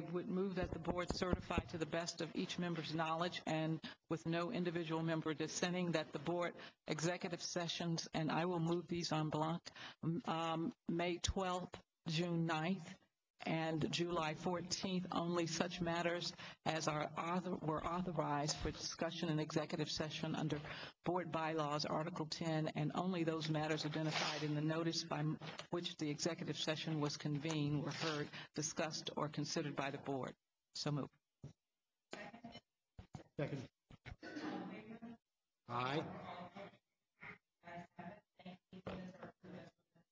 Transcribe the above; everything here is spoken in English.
would move that the board certify to the best of each member's knowledge and with no individual member dissenting that the board executive sessions, and I will move these en bloc, May 12th, June 9th, and July 14th, only such matters as were authorized for discussion in executive session under Board Bylaws, Article 10, and only those matters identified in the notice by which the executive session was convened were heard, discussed, or considered by the board. So moved. Second. Aye.